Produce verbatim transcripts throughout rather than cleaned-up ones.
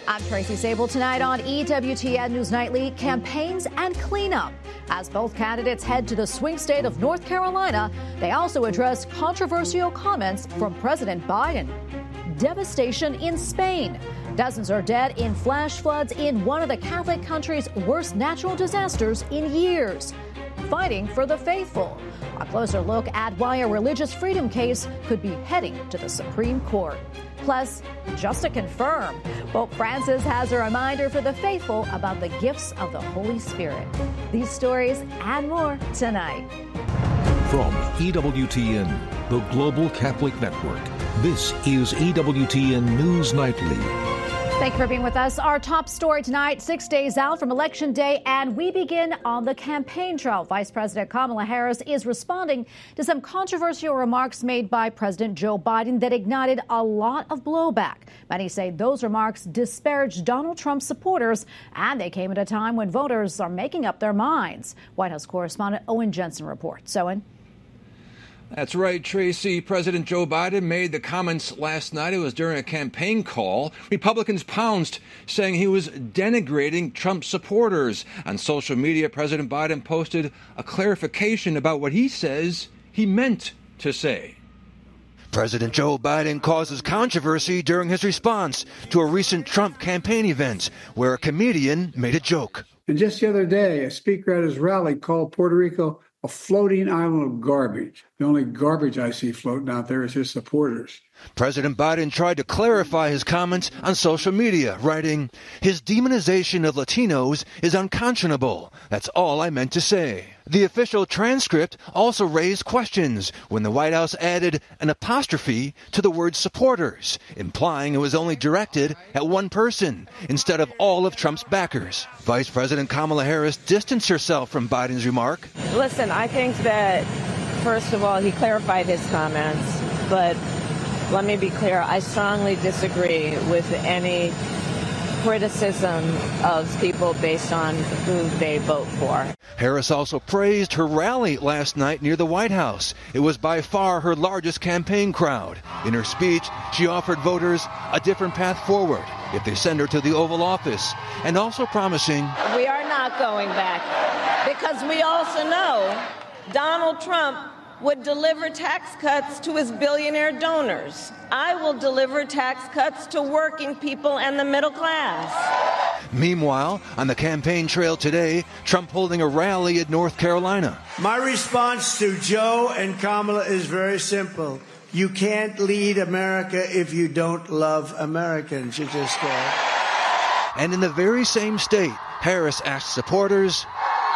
I'm Tracy Sable. Tonight on E W T N News Nightly, campaigns and cleanup. As both candidates head to the swing state of North Carolina, they also address controversial comments from President Biden. Devastation in Spain. Dozens are dead in flash floods in one of the Catholic country's worst natural disasters in years. Fighting for the faithful. A closer look at why a religious freedom case could be heading to the Supreme Court. Plus, just to confirm, Pope Francis has a reminder for the faithful about the gifts of the Holy Spirit. These stories and more tonight. From E W T N, the Global Catholic Network, this is E W T N News Nightly. Thank you for being with us. Our top story tonight, six days out from Election Day, and we begin on the campaign trail. Vice President Kamala Harris is responding to some controversial remarks made by President Joe Biden that ignited a lot of blowback. Many say those remarks disparaged Donald Trump's supporters, and they came at a time when voters are making up their minds. White House correspondent Owen Jensen reports. Owen. That's right, Tracy. President Joe Biden made the comments last night. It was during a campaign call. Republicans pounced, saying he was denigrating Trump supporters. On social media, President Biden posted a clarification about what he says he meant to say. President Joe Biden causes controversy during his response to a recent Trump campaign event where a comedian made a joke. And just the other day, a speaker at his rally called Puerto Rico a floating island of garbage. The only garbage I see floating out there is his supporters. President Biden tried to clarify his comments on social media, writing, "His demonization of Latinos is unconscionable. That's all I meant to say." The official transcript also raised questions when the White House added an apostrophe to the word supporters, implying it was only directed at one person instead of all of Trump's backers. Vice President Kamala Harris distanced herself from Biden's remark. Listen, I think that, first of all, he clarified his comments, but let me be clear, I strongly disagree with any criticism of people based on who they vote for. Harris also praised her rally last night near the White House. It was by far her largest campaign crowd. In her speech, she offered voters a different path forward if they send her to the Oval Office, and also promising, "We are not going back, because we also know Donald Trump would deliver tax cuts to his billionaire donors. I will deliver tax cuts to working people and the middle class." Meanwhile, on the campaign trail today, Trump holding a rally in North Carolina. My response to Joe and Kamala is very simple. You can't lead America if you don't love Americans. You just can't. And in the very same state, Harris asked supporters,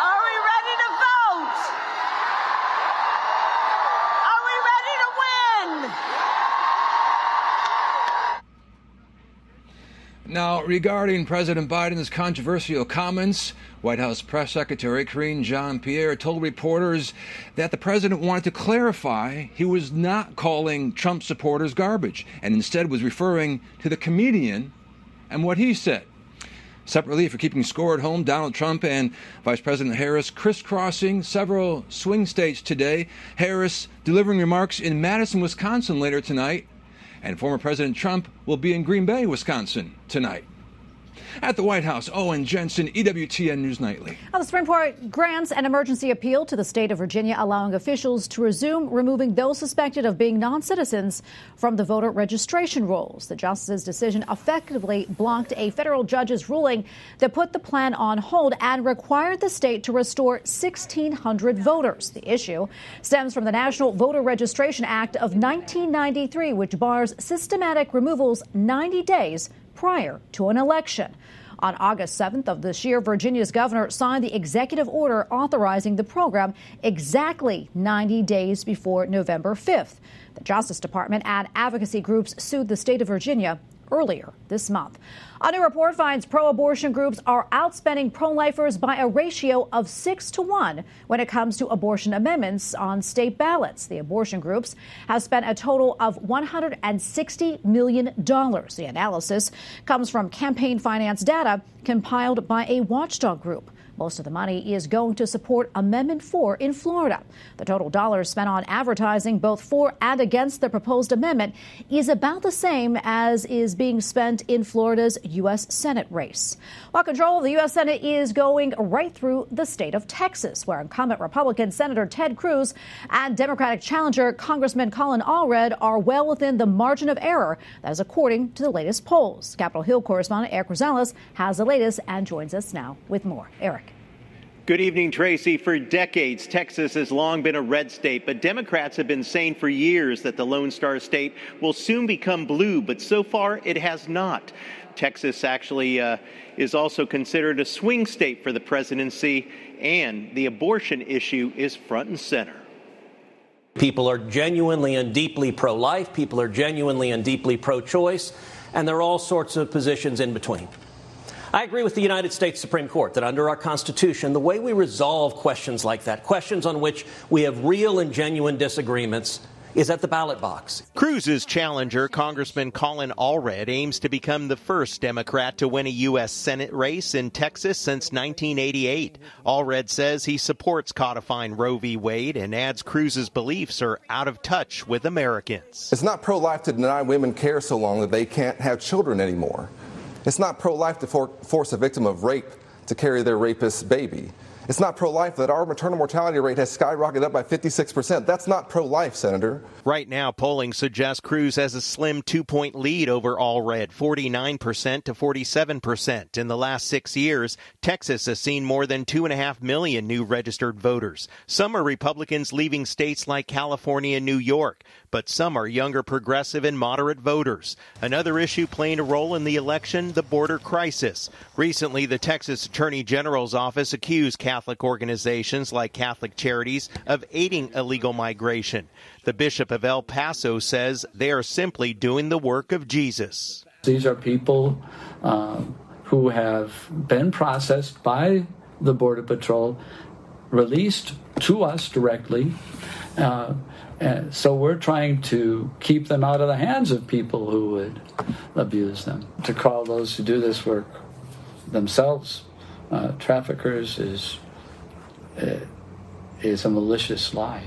Now, regarding President Biden's controversial comments, White House Press Secretary Karine Jean-Pierre told reporters that the president wanted to clarify he was not calling Trump supporters garbage and instead was referring to the comedian and what he said. Separately, for keeping score at home, Donald Trump and Vice President Harris crisscrossing several swing states today. Harris delivering remarks in Madison, Wisconsin later tonight. And former President Trump will be in Green Bay, Wisconsin tonight. At the White House, Owen Jensen, E W T N News Nightly. Well, the Supreme Court grants an emergency appeal to the state of Virginia, allowing officials to resume removing those suspected of being non-citizens from the voter registration rolls. The justice's decision effectively blocked a federal judge's ruling that put the plan on hold and required the state to restore sixteen hundred voters. The issue stems from the National Voter Registration Act of nineteen ninety-three, which bars systematic removals ninety days prior to an election. On August seventh of this year, Virginia's governor signed the executive order authorizing the program exactly ninety days before November fifth. The Justice Department and advocacy groups sued the state of Virginia earlier this month. A new report finds pro-abortion groups are outspending pro-lifers by a ratio of six to one when it comes to abortion amendments on state ballots. The abortion groups have spent a total of one hundred sixty million dollars. The analysis comes from campaign finance data compiled by a watchdog group. Most of the money is going to support Amendment four in Florida. The total dollars spent on advertising both for and against the proposed amendment is about the same as is being spent in Florida's U S Senate race. While control of the U S Senate is going right through the state of Texas, where incumbent Republican Senator Ted Cruz and Democratic challenger Congressman Colin Allred are well within the margin of error. That is according to the latest polls. Capitol Hill correspondent Eric Rosales has the latest and joins us now with more. Eric. Good evening, Tracy. For decades, Texas has long been a red state, but Democrats have been saying for years that the Lone Star State will soon become blue, but so far it has not. Texas actually uh, is also considered a swing state for the presidency, and the abortion issue is front and center. People are genuinely and deeply pro-life. People are genuinely and deeply pro-choice, and there are all sorts of positions in between. I agree with the United States Supreme Court that under our Constitution, the way we resolve questions like that, questions on which we have real and genuine disagreements, is at the ballot box. Cruz's challenger, Congressman Colin Allred, aims to become the first Democrat to win a U S Senate race in Texas since nineteen eighty-eight. Allred says he supports codifying Roe v. Wade and adds Cruz's beliefs are out of touch with Americans. It's not pro-life to deny women care so long that they can't have children anymore. It's not pro-life to for- force a victim of rape to carry their rapist's baby. It's not pro-life that our maternal mortality rate has skyrocketed up by fifty-six percent. That's not pro-life, Senator. Right now, polling suggests Cruz has a slim two-point lead over Allred, forty-nine percent to forty-seven percent. In the last six years, Texas has seen more than two and a half million new registered voters. Some are Republicans leaving states like California and New York, but some are younger progressive and moderate voters. Another issue playing a role in the election, the border crisis. Recently, the Texas Attorney General's office accused Catholic organizations like Catholic Charities of aiding illegal migration. The Bishop of El Paso says they are simply doing the work of Jesus. These are people uh, who have been processed by the Border Patrol, released to us directly. Uh, and so we're trying to keep them out of the hands of people who would abuse them. To call those who do this work themselves uh, traffickers is uh, is a malicious lie.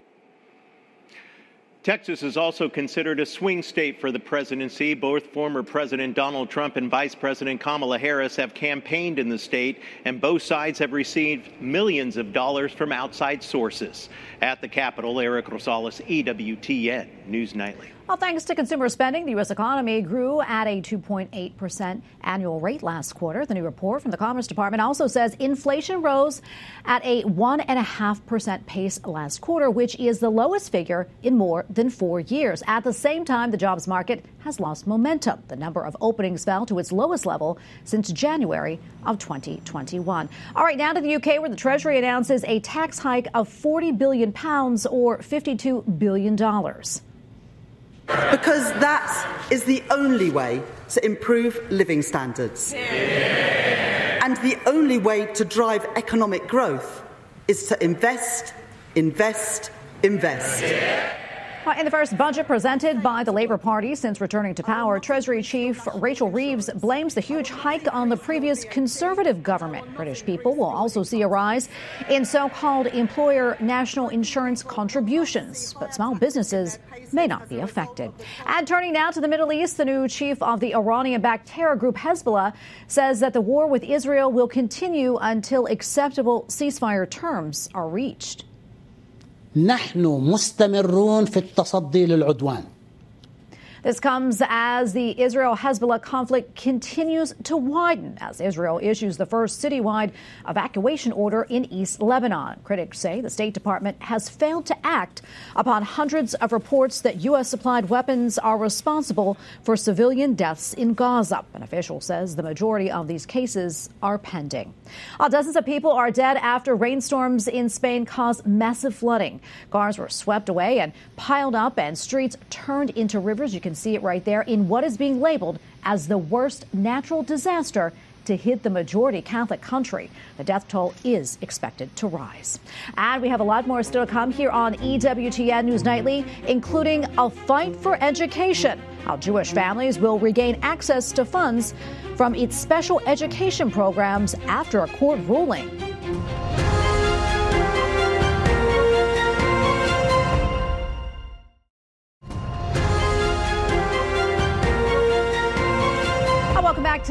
Texas is also considered a swing state for the presidency. Both former President Donald Trump and Vice President Kamala Harris have campaigned in the state, and both sides have received millions of dollars from outside sources. At the Capitol, Eric Rosales, E W T N News Nightly. Well, thanks to consumer spending, the U S economy grew at a two point eight percent annual rate last quarter. The new report from the Commerce Department also says inflation rose at a one point five percent pace last quarter, which is the lowest figure in more than four years. At the same time, the jobs market has lost momentum. The number of openings fell to its lowest level since January of twenty twenty-one. All right, now to the U K, where the Treasury announces a tax hike of forty billion pounds or fifty-two billion dollars. Because that is the only way to improve living standards. Yeah. And the only way to drive economic growth is to invest, invest, invest. Yeah. In the first budget presented by the Labour Party since returning to power, Treasury Chief Rachel Reeves blames the huge hike on the previous Conservative government. British people will also see a rise in so-called employer national insurance contributions, but small businesses may not be affected. And turning now to the Middle East, the new chief of the Iranian-backed terror group Hezbollah says that the war with Israel will continue until acceptable ceasefire terms are reached. نحن مستمرون في التصدي للعدوان. This comes as the Israel-Hezbollah conflict continues to widen as Israel issues the first citywide evacuation order in East Lebanon. Critics say the State Department has failed to act upon hundreds of reports that U S-supplied weapons are responsible for civilian deaths in Gaza. An official says the majority of these cases are pending. Uh, dozens of people are dead after rainstorms in Spain caused massive flooding. Cars were swept away and piled up, and streets turned into rivers. You can see it right there in what is being labeled as the worst natural disaster to hit the majority Catholic country. The death toll is expected to rise. And we have a lot more still to come here on E W T N News Nightly, including a fight for education, how Jewish families will regain access to funds from its special education programs after a court ruling.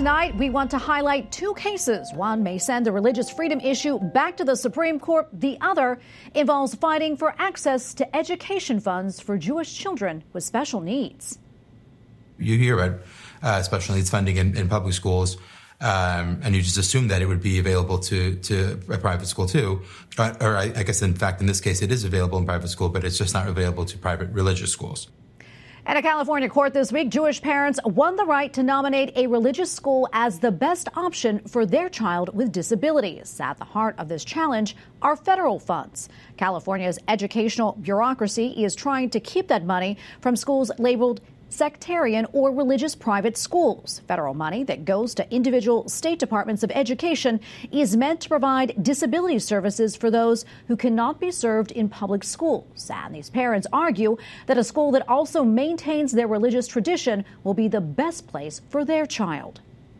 tonight, we want to highlight two cases. One may send the religious freedom issue back to the Supreme Court. The other involves fighting for access to education funds for Jewish children with special needs. You hear about uh, special needs funding in, in public schools, um, and you just assume that it would be available to, to a private school too. Or, or I, I guess, in fact, in this case, it is available in private school, but it's just not available to private religious schools. At a California court this week, Jewish parents won the right to nominate a religious school as the best option for their child with disabilities. At the heart of this challenge are federal funds. California's educational bureaucracy is trying to keep that money from schools labeled sectarian or religious private schools. Federal money that goes to individual state departments of education is meant to provide disability services for those who cannot be served in public schools. And these parents argue that a school that also maintains their religious tradition will be the best place for their child.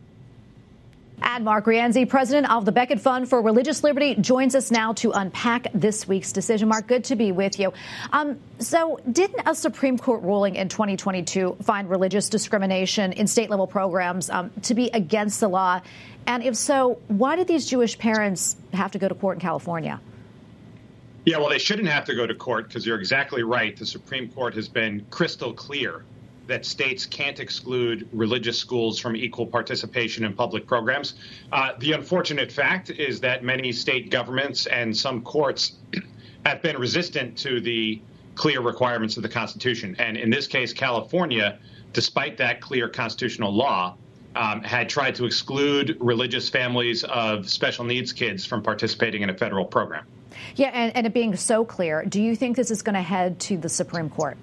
And Mark Rienzi, president of the Becket Fund for Religious Liberty, joins us now to unpack this week's decision. Mark, good to be with you. Um, so didn't a Supreme Court ruling in twenty twenty-two find religious discrimination in state-level programs um, to be against the law? And if so, why did these Jewish parents have to go to court in California? Yeah, well, they shouldn't have to go to court because you're exactly right. The Supreme Court has been crystal clear that states can't exclude religious schools from equal participation in public programs. Uh, the unfortunate fact is that many state governments and some courts have been resistant to the clear requirements of the Constitution. And in this case, California, despite that clear constitutional law, um, had tried to exclude religious families of special needs kids from participating in a federal program. Yeah, and, and it being so clear, do you think this is going to head to the Supreme Court?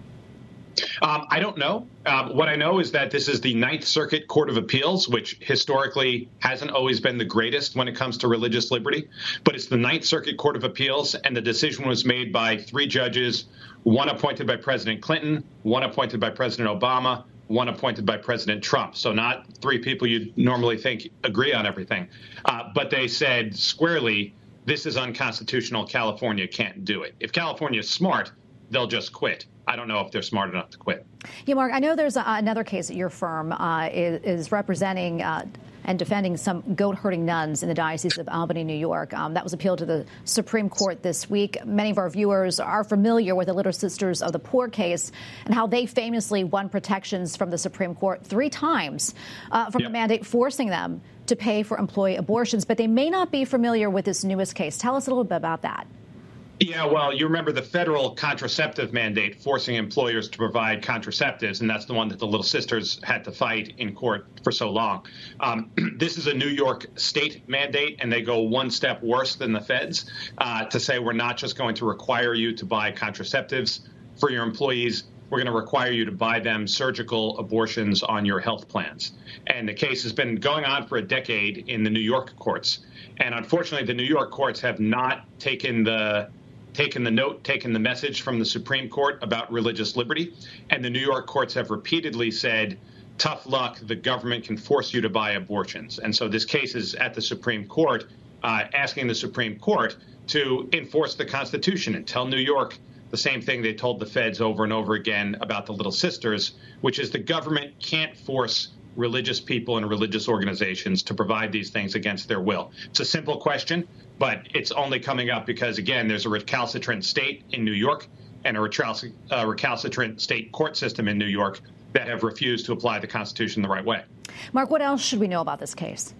Um, I don't know. Um, what I know is that this is the Ninth Circuit Court of Appeals, which historically hasn't always been the greatest when it comes to religious liberty. But it's the Ninth Circuit Court of Appeals, and the decision was made by three judges, one appointed by President Clinton, one appointed by President Obama, one appointed by President Trump. So not three people you'd normally think agree on everything. Uh, but they said squarely, this is unconstitutional. California can't do it. If California is smart, they'll just quit. I don't know if they're smart enough to quit. Yeah, Mark, I know there's a, another case that your firm uh, is, is representing uh, and defending some goat-herding nuns in the Diocese of Albany, New York. Um, that was appealed to the Supreme Court this week. Many of our viewers are familiar with the Little Sisters of the Poor case and how they famously won protections from the Supreme Court three times uh, from yep. a mandate forcing them to pay for employee abortions. But they may not be familiar with this newest case. Tell us a little bit about that. Yeah, well, you remember the federal contraceptive mandate forcing employers to provide contraceptives, and that's the one that the Little Sisters had to fight in court for so long. Um, this is a New York state mandate, and they go one step worse than the feds uh, to say we're not just going to require you to buy contraceptives for your employees. We're going to require you to buy them surgical abortions on your health plans. And the case has been going on for a decade in the New York courts. And unfortunately, the New York courts have not taken the taken the note, taken the message from the Supreme Court about religious liberty. And the New York courts have repeatedly said, tough luck, the government can force you to buy abortions. And so this case is at the Supreme Court, uh, asking the Supreme Court to enforce the Constitution and tell New York the same thing they told the feds over and over again about the Little Sisters, which is the government can't force religious people and religious organizations to provide these things against their will. It's a simple question, but it's only coming up because, again, there's a recalcitrant state in New York and a recalc- uh, recalcitrant state court system in New York that have refused to apply the Constitution the right way. Mark, what else should we know about this case?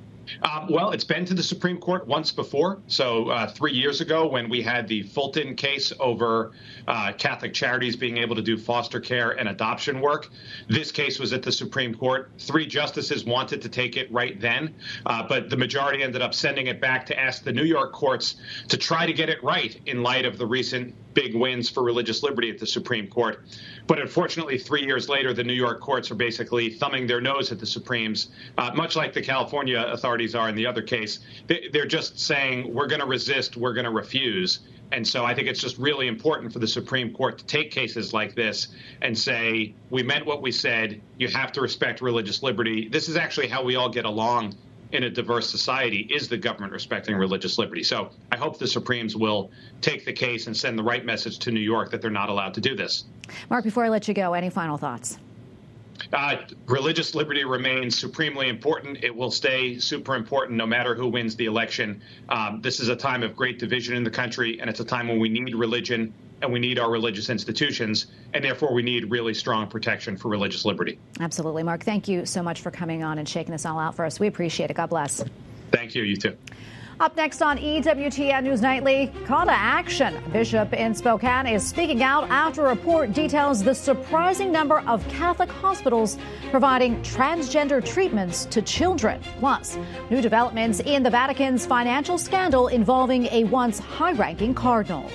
Um, well, it's been to the Supreme Court once before. So uh, three years ago, when we had the Fulton case over uh, Catholic Charities being able to do foster care and adoption work, this case was at the Supreme Court. Three justices wanted to take it right then, uh, but the majority ended up sending it back to ask the New York courts to try to get it right in light of the recent big wins for religious liberty at the Supreme Court. But unfortunately, three years later, the New York courts are basically thumbing their nose at the Supremes, uh, much like the California authorities are in the other case. They, they're just saying, we're going to resist, we're going to refuse. And so I think it's just really important for the Supreme Court to take cases like this and say, we meant what we said. You have to respect religious liberty. This is actually how we all get along in a diverse society, is the government respecting religious liberty. So I hope the Supremes will take the case and send the right message to New York that they're not allowed to do this. Mark, before I let you go, any final thoughts? Uh, religious liberty remains supremely important. It will stay super important no matter who wins the election. Um, this is a time of great division in the country, and it's a time when we need religion and we need our religious institutions, and therefore we need really strong protection for religious liberty. Absolutely. Mark, thank you so much for coming on and shaking this all out for us. We appreciate it. God bless. Thank you. You too. Up next on E W T N News Nightly, call to action. A bishop in Spokane is speaking out after a report details the surprising number of Catholic hospitals providing transgender treatments to children. Plus, new developments in the Vatican's financial scandal involving a once high-ranking cardinal.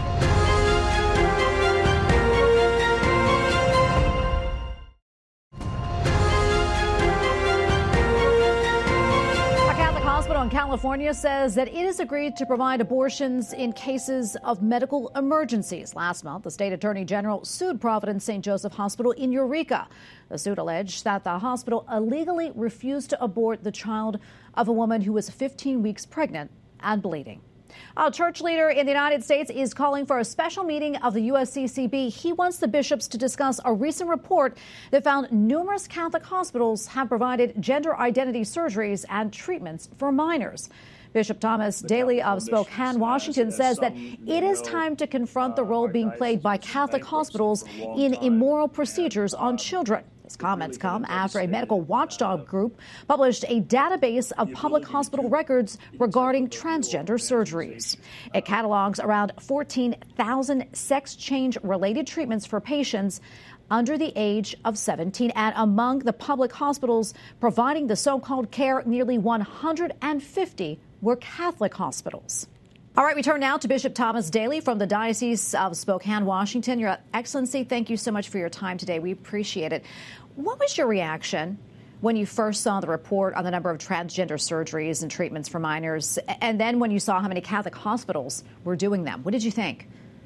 In California says that it has agreed to provide abortions in cases of medical emergencies. Last month, the state attorney general sued Providence Saint Joseph Hospital in Eureka. The suit alleged that the hospital illegally refused to abort the child of a woman who was fifteen weeks pregnant and bleeding. A church leader in the United States is calling for a special meeting of the U S C C B. He wants the bishops to discuss a recent report that found numerous Catholic hospitals have provided gender identity surgeries and treatments for minors. Bishop Thomas Daly of Spokane, Washington, says that it is time to confront the role being played by Catholic hospitals in immoral procedures on children. His comments come after a medical watchdog group published a database of public hospital records regarding transgender surgeries. It catalogs around fourteen thousand sex change-related treatments for patients under the age of seventeen. And among the public hospitals providing the so-called care, nearly one hundred fifty were Catholic hospitals. All right, we turn now to Bishop Thomas Daly from the Diocese of Spokane, Washington. Your Excellency, thank you so much for your time today. We appreciate it. What was your reaction when you first saw the report on the number of transgender surgeries and treatments for minors, and then when you saw how many Catholic hospitals were doing them? What did you think?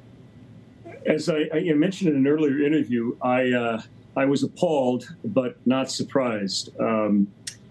As I, I mentioned in an earlier interview, I uh, I was appalled but not surprised. Um,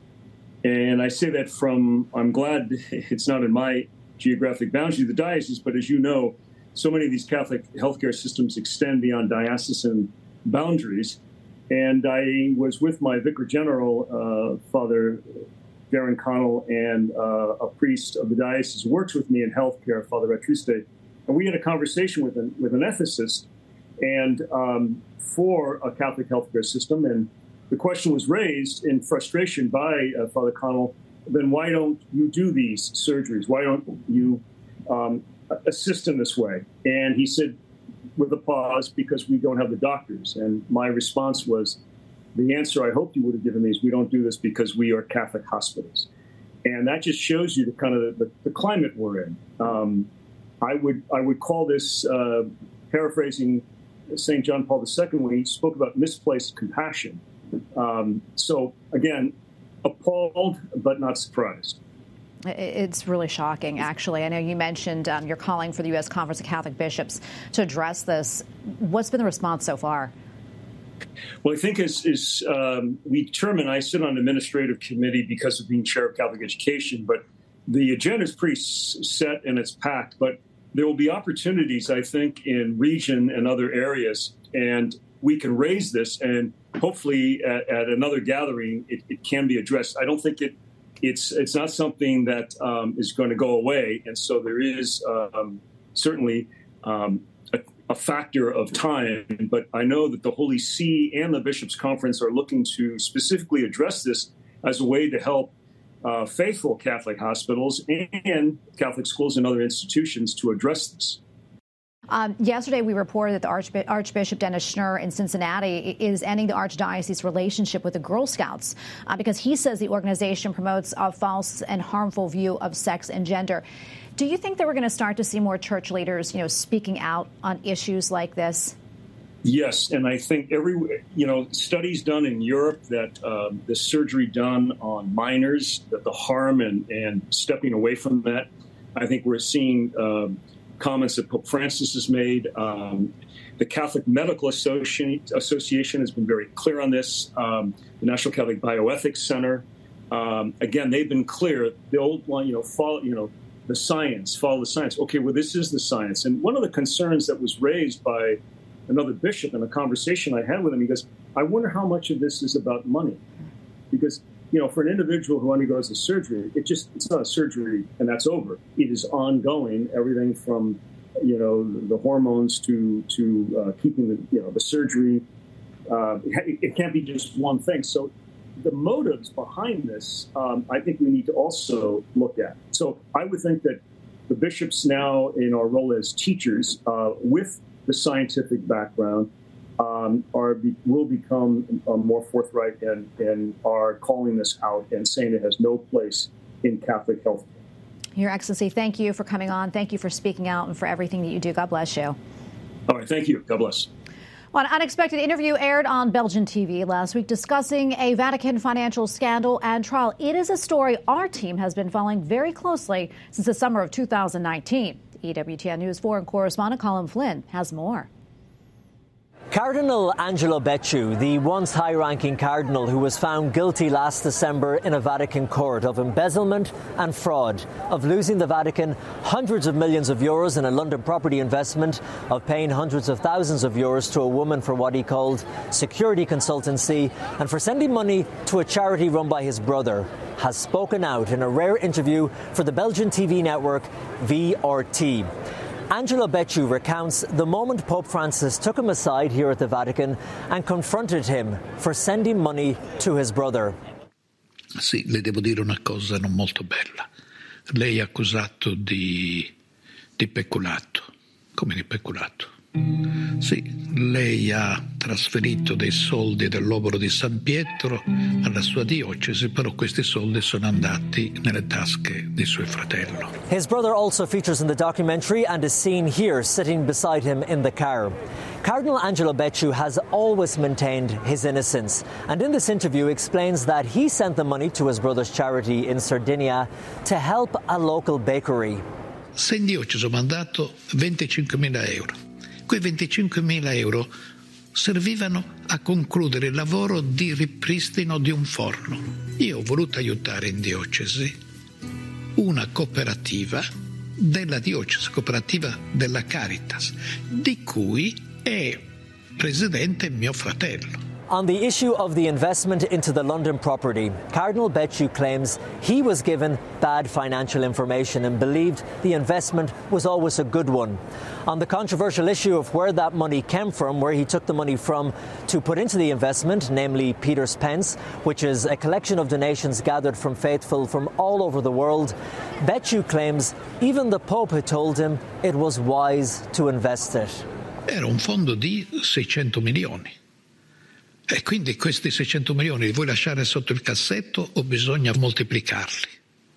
and I say that from, I'm glad it's not in my geographic boundary of the diocese, but as you know, so many of these Catholic healthcare systems extend beyond diocesan boundaries. And I was with my Vicar General, uh, Father Darren Connell, and uh, a priest of the diocese who works with me in healthcare, Father Retriste. And we had a conversation with an, with an ethicist and um, for a Catholic healthcare system. And the question was raised in frustration by uh, Father Connell, then why don't you do these surgeries? Why don't you um, assist in this way? And he said, with a pause, because we don't have the doctors. And my response was, the answer I hoped you would have given me is we don't do this because we are Catholic hospitals. And that just shows you the kind of the, the climate we're in. Um, I would I would call this, uh, paraphrasing Saint John Paul the Second when he spoke about misplaced compassion. Um, so, again, appalled but not surprised. It's really shocking, actually. I know you mentioned um, you're calling for the U S Conference of Catholic Bishops to address this. What's been the response so far? Well, I think as, as um, we determine, I sit on an administrative committee because of being chair of Catholic education, but the agenda is pretty set and it's packed. But there will be opportunities, I think, in region and other areas, and we can raise this, and hopefully at, at another gathering, it, it can be addressed. I don't think it It's it's not something that um, is going to go away. And so there is um, certainly um, a, a factor of time. But I know that the Holy See and the Bishops' Conference are looking to specifically address this as a way to help uh, faithful Catholic hospitals and Catholic schools and other institutions to address this. Um, yesterday, we reported that the Archb- Archbishop Dennis Schnurr in Cincinnati is ending the Archdiocese's relationship with the Girl Scouts uh, because he says the organization promotes a false and harmful view of sex and gender. Do you think that we're going to start to see more church leaders, you know, speaking out on issues like this? Yes, and I think every, you know, studies done in Europe that um, the surgery done on minors, that the harm and, and stepping away from that, I think we're seeing um, comments that Pope Francis has made. Um, the Catholic Medical Associ- Association has been very clear on this. Um, the National Catholic Bioethics Center, um, again, they've been clear. The old one, you know, follow, you know, the science, follow the science. Okay, well, this is the science. And one of the concerns that was raised by another bishop in a conversation I had with him. He goes, I wonder how much of this is about money. Because, you know, for an individual who undergoes a surgery, it just, it's not a surgery and that's over. It is ongoing, everything from, you know, the hormones to, to uh, keeping the, you know, the surgery. Uh, it, it can't be just one thing. So the motives behind this, um, I think we need to also look at. So I would think that the bishops now in our role as teachers uh, with the scientific background um, are be, will become uh, more forthright and, and are calling this out and saying it has no place in Catholic health. Your Excellency, thank you for coming on. Thank you for speaking out and for everything that you do. God bless you. All right. Thank you. God bless. Well, an unexpected interview aired on Belgian T V last week discussing a Vatican financial scandal and trial. It is a story our team has been following very closely since the summer of two thousand nineteen. E W T N News foreign correspondent Colin Flynn has more. Cardinal Angelo Becciu, the once high-ranking cardinal who was found guilty last December in a Vatican court of embezzlement and fraud, of losing the Vatican hundreds of millions of euros in a London property investment, of paying hundreds of thousands of euros to a woman for what he called security consultancy, and for sending money to a charity run by his brother, has spoken out in a rare interview for the Belgian T V network V R T. Angelo Becciu recounts the moment Pope Francis took him aside here at the Vatican and confronted him for sending money to his brother. Sì, le devo dire una cosa non molto bella. Lei è accusato di, di peculato. Come di peculato? Sì, lei ha trasferito dei soldi dell'obolo di San Pietro alla sua diocesi, però questi soldi sono andati nelle tasche di suo fratello. His brother also features in the documentary and is seen here sitting beside him in the car. Cardinal Angelo Becciu has always maintained his innocence, and in this interview explains that he sent the money to his brother's charity in Sardinia to help a local bakery. Se in diocesi ho mandato venticinquemila euro. Quei venticinquemila euro servivano a concludere il lavoro di ripristino di un forno. Io ho voluto aiutare in diocesi una cooperativa della diocesi, cooperativa della Caritas, di cui è presidente mio fratello. On the issue of the investment into the London property, Cardinal Becciu claims he was given bad financial information and believed the investment was always a good one. On the controversial issue of where that money came from, where he took the money from to put into the investment, namely Peter's Pence, which is a collection of donations gathered from faithful from all over the world, Becciu claims even the Pope had told him it was wise to invest it. Era un fondo di seicento milioni. E quindi questi seicento milioni li vuoi lasciare sotto il cassetto o bisogna moltiplicarli?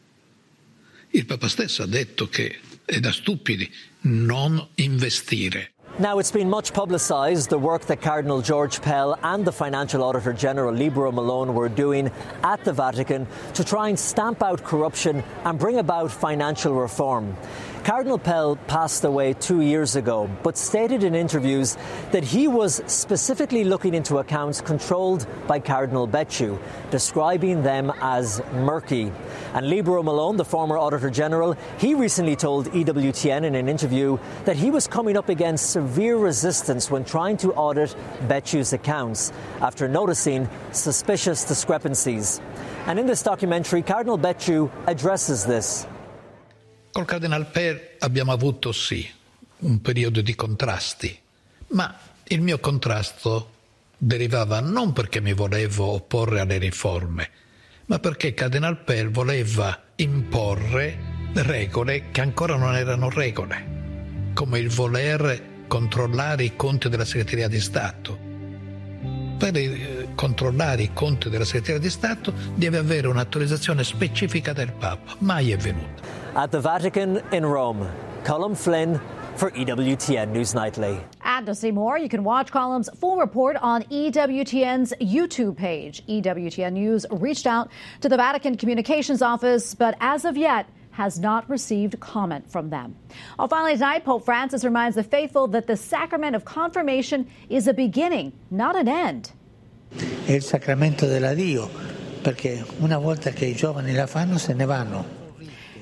Il Papa stesso ha detto che è da stupidi non investire. Now, it's been much publicised, the work that Cardinal George Pell and the Financial Auditor General Libero Malone were doing at the Vatican to try and stamp out corruption and bring about financial reform. Cardinal Pell passed away two years ago, but stated in interviews that he was specifically looking into accounts controlled by Cardinal Becciu, describing them as murky. And Libero Malone, the former Auditor General, he recently told E W T N in an interview that he was coming up against severe resistance when trying to audit Becciu's accounts after noticing suspicious discrepancies. And in this documentary, Cardinal Becciu addresses this. Col Cardinal Pell abbiamo avuto sì un periodo di contrasti, ma il mio contrasto derivava non perché mi volevo opporre alle riforme, ma perché Cardinal Pell voleva imporre regole che ancora non erano regole, come il voler controllare i conti della Segreteria di Stato. Per eh, controllare i conti della Segreteria di Stato deve avere un'autorizzazione specifica del Papa. Mai è venuta. At the Vatican in Rome, Colin Flynn for E W T N News Nightly. And to see more, you can watch Colin's full report on E W T N's YouTube page. E W T N News reached out to the Vatican Communications Office, but as of yet has not received comment from them. Well, finally tonight, Pope Francis reminds the faithful that the sacrament of confirmation is a beginning, not an end. È il sacramento dell'addio, perché una volta che i giovani la fanno se ne vanno.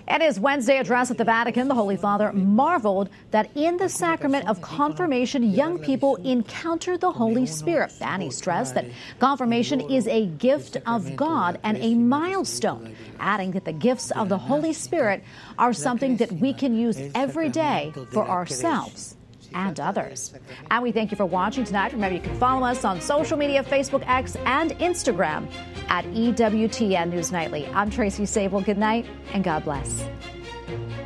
In his Wednesday address at the Vatican, the Holy Father marveled that in the sacrament of confirmation, young people encounter the Holy Spirit. And he stressed that confirmation is a gift of God and a milestone, adding that the gifts of the Holy Spirit are something that we can use every day for ourselves and others. And we thank you for watching tonight. Remember, you can follow us on social media, Facebook, X, and Instagram at E W T N News Nightly. I'm Tracy Sable. Good night and God bless.